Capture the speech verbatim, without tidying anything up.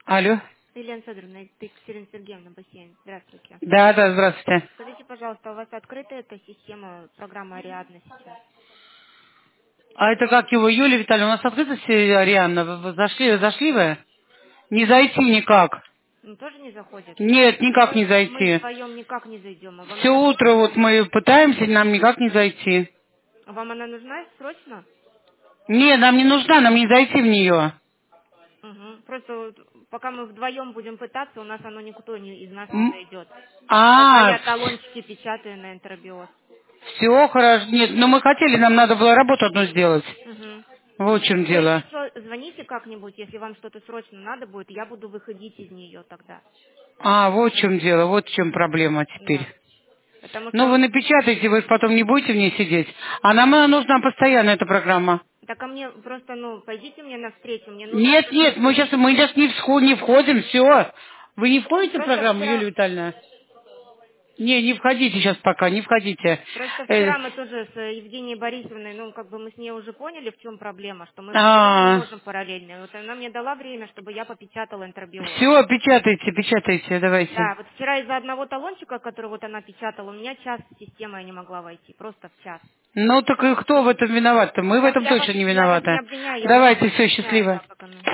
Алло. Елена Федоровна, это Екатерина Сергеевна, бассейн. Здравствуйте. Да, да, здравствуйте. Скажите, пожалуйста, у вас открыта эта система, программа Ариадна сейчас? А это как его, Юлия Витальевна, у нас открыта все Арианна? Вы- вы Зашли, зашли вы? Не зайти никак. Ну, тоже не заходит? Нет, никак не Мы, мы зайти. вдвоем никак не зайдем. А вам Все она, утро вот мы пытаемся, нам никак не зайти. вам она нужна срочно? Не, нам не нужна, нам не зайти в нее. Угу. Просто вот пока мы вдвоем будем пытаться, у нас оно никто не, из нас не М? зайдет. Пока А, я талончики печатаю на энтеробиоз. все хорошо. Нет, но мы хотели, нам надо было работу одну сделать. Угу. Вот в чем Вы, если дело. что, звоните как-нибудь, если вам что-то срочно надо будет, я буду выходить из нее тогда. А, вот в чем дело, вот в чем проблема теперь. Да. Потому Ну, вы что напечатаете, вы потом не будете в ней сидеть. А нам она нужна постоянно, эта программа. так а мне просто, ну, пойдите мне навстречу, мне нужно Нет, нет, просто... мы сейчас, мы сейчас не, всход- не входим, все. Вы не входите в Просто программу, Юлия вчера, Витальевна? Не, не входите сейчас пока, не входите. просто Э, вчера мы тоже с э, Евгенией Борисовной, ну, как бы мы с ней уже поняли, в чем проблема, что мы вдвоем не а, можем параллельно. И вот она мне дала время, чтобы я попечатала энтеробиоз. все, печатайте, печатайте, давайте. Да, вот вчера из-за одного талончика, который вот она печатала, у меня час система я не могла войти, просто в час. Ну, так и кто в этом виноват-то? Мы в Я, этом я вас, точно не я вас не виноваты. обвиняю, я вас Давайте, просто все, объясняю, счастливо. да, как оно.